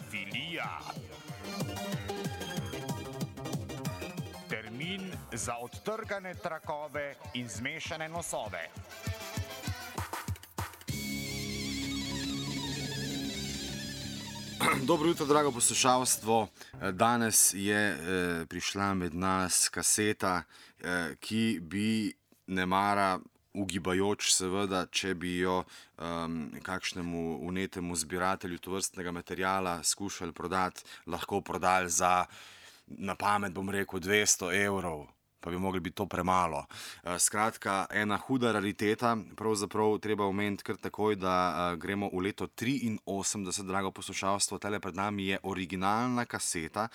Filija. Termin za odtrgane trakove in zmešane nosove. Dobro jutro, drago poslušalstvo. Danes je prišla med nas kaseta, ki bi nemara ugibajoč seveda, če bi jo kakšnemu unetemu zbiratelju tovrstnega materiala skušali prodati, lahko prodali za, na pamet bom rekel, 200 evrov. Pa bi mogli biti to premalo. Skratka, ena huda rariteta, pravzaprav treba omeniti kar takoj, da gremo v leto 83, drago poslušalstvo. Tale pred nami je originalna kaseta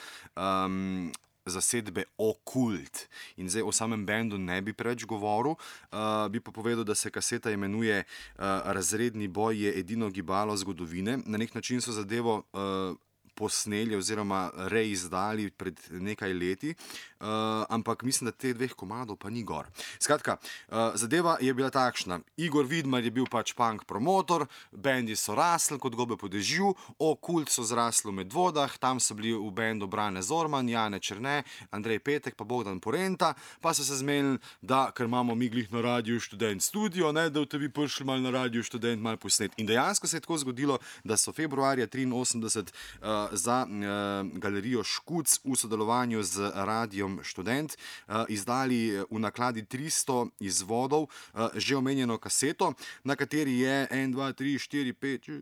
zasedbe Okult. In zdaj o samem bendu ne bi preveč govoril, bi pa povedal, da se kaseta imenuje Razredni boj je edino gibalo zgodovine. Na nek način so zadevo posneli oziroma reizdali pred nekaj leti, ampak mislim, da teh dveh komadov pa ni gor. Skratka, zadeva je bila takšna. Igor Vidmar je bil pač punk promotor, bendi so rasli kot gobe po dežju, Okult so zrasli v Medvodah, tam so bili v bendu Brane Zorman, Jane Černe, Andrej Petek pa Bogdan Porenta, pa so se zmenili, da ker imamo mi glih na Radiu Študent studio, ne, da bi prišli malo na Radiu Študent malo posnet. In dejansko se je tako zgodilo, da so februarja 83 za galerijo Škuc v sodelovanju z Radiom Študent izdali v nakladi 300 izvodov že omenjeno kaseto, na kateri je 1, 2, 3, 4,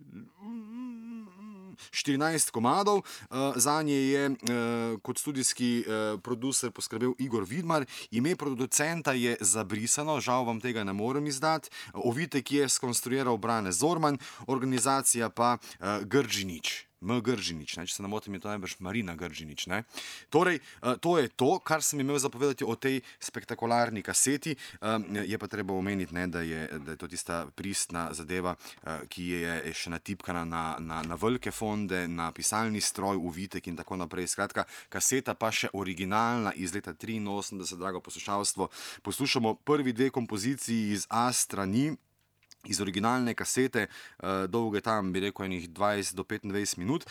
5, 14 komadov. Zanje je kot studijski producer poskrbel Igor Vidmar. Ime producenta je zabrisano, žal vam tega ne morem izdati. Ovitek je skonstruiral Brane Zorman, organizacija pa Gržinič. Gržinič, če se ne motim, je to najbrž Marina Gržinič. Ne? Torej, to je to, kar sem imel zapovedati o tej spektakularni kaseti. Je pa treba omeniti, ne, da je to tista pristna zadeva, ki je še natipkana na velike fonde, na pisalni stroj, uvitek in tako naprej. Skratka, kaseta pa še originalna iz leta 83, drago poslušalstvo. Poslušamo prvi dve kompoziciji iz A strani, iz originalne kasete, dolge tam, bi rekel, enih 20 do 25 minut.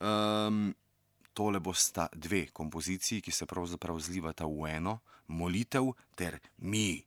Tole bosta dve kompoziciji, ki se pravzaprav zlivata v eno, Molitev ter Mi.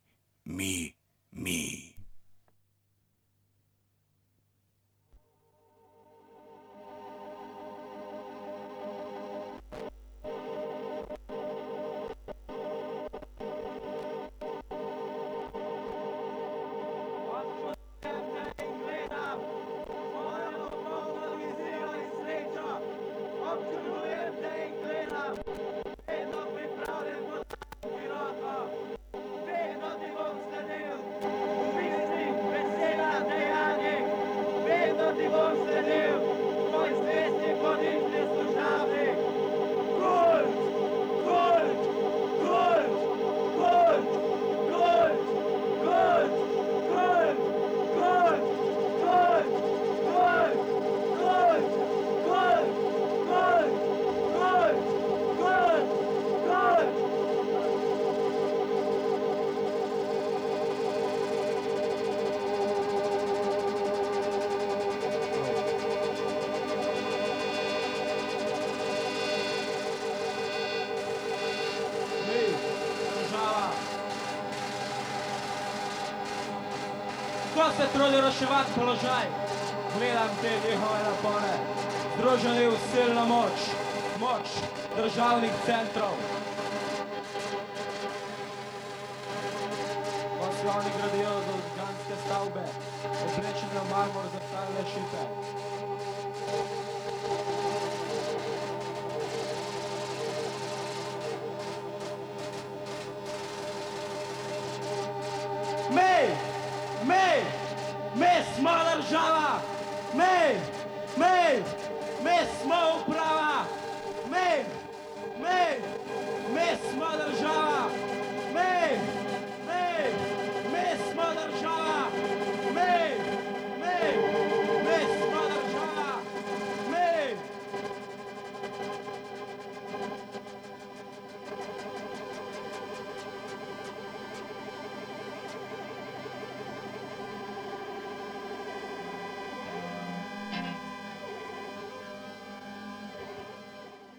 Ko se trudijo reševati položaj, gledam te njihove napore, združeni v silno moč državnih centrov. Ko si oni gradijo gigantske stavbe, oblečene v marmor zrcalne šipe. Mi smo država, mi smo uprava, mi smo država, mi smo država, mi smo država,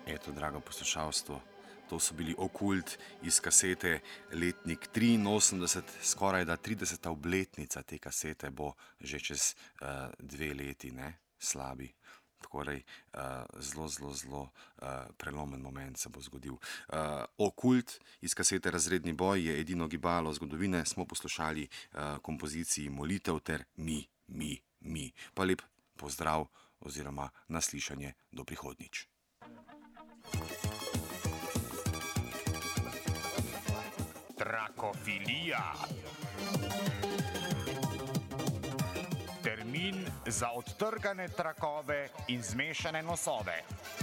Eto, drago poslušalstvo, to so bili Okult iz kasete Letnik 83, skoraj da 30. obletnica te kasete bo že čez 2 leti, ne, slabi. Torej, zelo prelomen moment se bo zgodil. Okult iz kasete Razredni boj je edino gibalo zgodovine, smo poslušali kompoziciji Molitev ter Mi. Pa lep pozdrav oziroma naslišanje do prihodnjič. Trakofilija. Termin za odtrgane trakove in zmešane nosove.